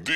sekundy.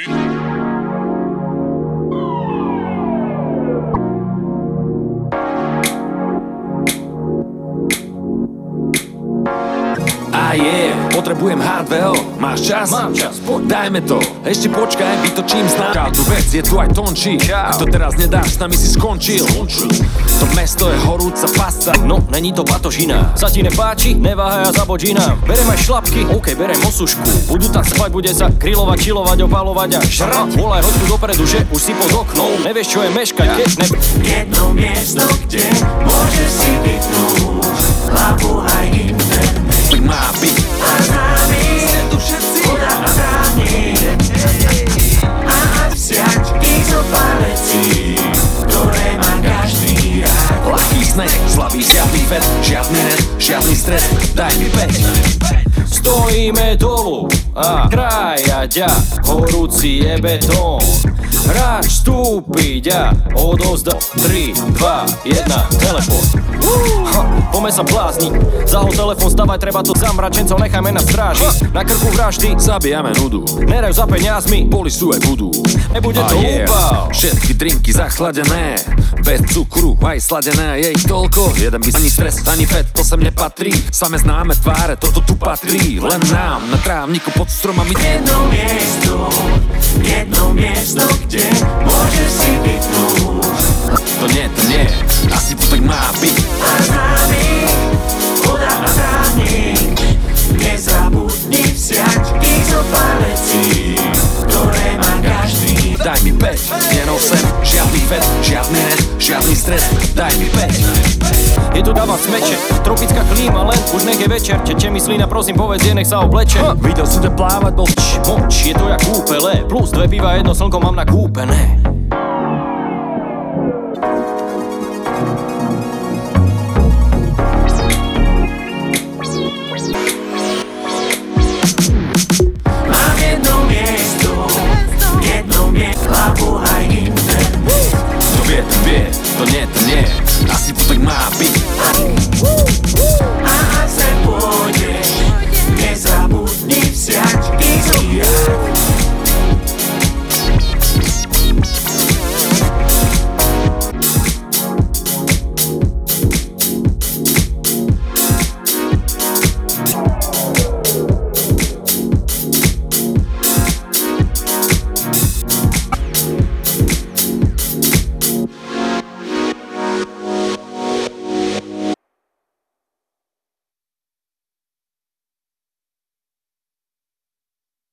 Potrebujem hardware, máš čas? Mám čas, poď. Dajme to, ešte počkaj, vytočím znak. Kádu vec, je tu aj tončí. Ak to teraz nedáš, s nami si skončil. To mesto je horúca pasca. No, není to batožina. Sa ti nepáči? Neváhaj a zaboď inám. Berem aj šlapky, OK, berem osušku. Budú tak spať, bude sa grilovať, čilovať, opalovať a žrať. Volaj hoďku dopredu, že už si pod oknom. Nevieš, čo je meškať, keď Jedno miesto, kde môžeš si vypnúť hlavu aj internet. Tak má byť. A s nami ste tu všetci voda a trávnik. A vziať ich zo pár vecí, ktoré má každý rád. Ľahký sneh, slabý siahlý fet, žiadny net, žiadny stres, daj mi 5. Stojíme dolu a krájať a horúci je betón. Hráč vstúpiť a odovzda 3, 2, 1, telefón. Poďme sa blázni, zahol telefón, stavaj, treba to zamrať, čencov nechajme na stráži. Na krku vraždy, Zabijame nudu, nerajú za peniazmi, boli sú aj budú. nebude to úpal. Všetky drinky zachladené, bez cukru, aj sladené, je ich toľko. Jeden by ani stres, ani fet, to sem nepatrí. Same známe tváre, toto tu patrí. Len nám, na trávniku pod stromami. Jedno miesto, kde môžeš si vypnúť. To nie, asi to tak má byť. A s nami voda a trávnik. Nezabudni vziať ich zo pár vecí, ktoré má každý. Daj mi 5, jenom sem, žiadny fet, žiadny net, žiadny stres, daj mi 5. Je tu dáva smeče, tropická klíma, len už nech je večer. Teče mi slina, prosím povedz, nech sa obleče. Videl si to plávať, bol Moč, je to jak kúpele, plus 2 piva, 1 slnko mám nakúpené. Mám jedno miesto, hlavu aj internet. To vie, to nie.